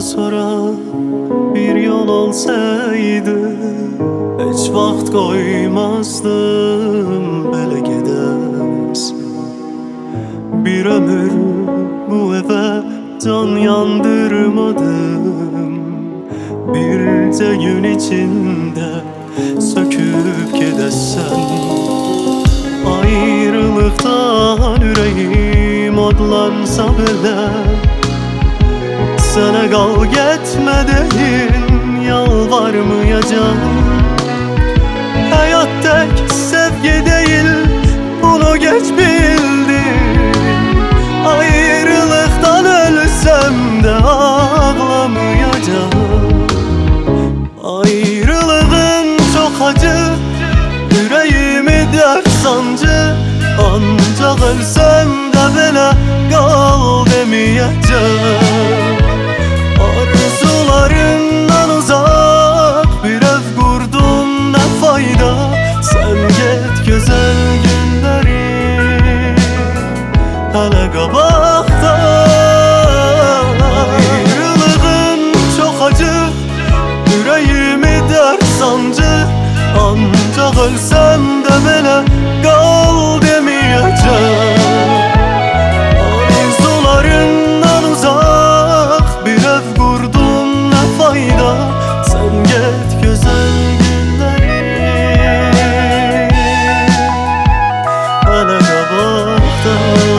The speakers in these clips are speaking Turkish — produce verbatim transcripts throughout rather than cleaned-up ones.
sonra bir yol olsaydı, hiç vaxt koymazdım belə gedəsən. Bir ömür bu eve can yandırmadım, birce gün içinde söküp gedəsən. Ayrılıktan yüreğim odlansa bile, sana kal gitme deyin yalvarmayacağım. Hayat tek sevgi değil, bunu geç bildim. Ayrılıktan ölsem de ağlamayacağım. Ayrılığın çok acı, yüreğimi dert sancı. Ancak ölsem de belə kal demeyeceğim. Arzularından uzak bir ev kurdum, ne fayda. Sen get güzel günlerim hele qabaqda. Ayrılığın çok acı, yüreğimi dert sancı. Ancak ölsem de belə kal demeyeceğim. Arzularından uzak bir ev kurdum, ne fayda. Sen get güzel günlerim hele qabaqda.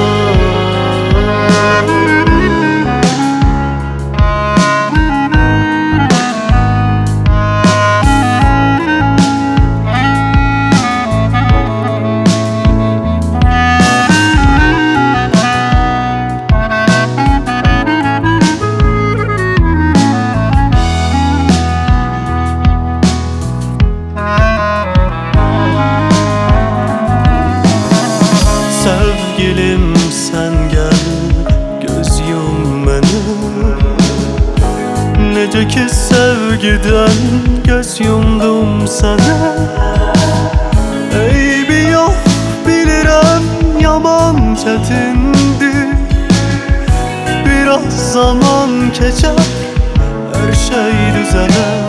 Sevgilim sen gel, göz yum beni. Nece ki sevgiden göz yumdum sana. Eybi yok bilirəm, yaman çətindir. Biraz zaman keçer, her şey düzeler.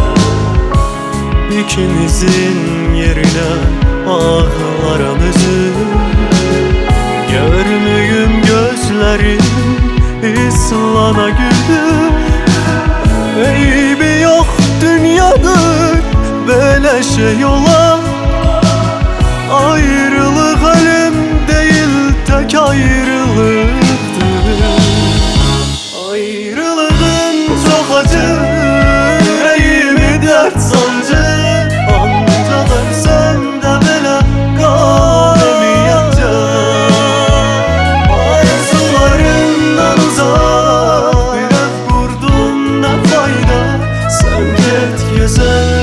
İkimizin yerine ağlaram üzüm. Görmüyüm gözlerim islana güldü. Eybi yok dünyadır böyle şey ola. Ayrılık ölüm değil, tek ayrılıktır. Ayrılığın çok acı, yüreğimi dert sancı. Ancak ölsem de belə kal demeyeceğim. Arzularından uzak bir ev kurdum, ne fayda. Sen get güzel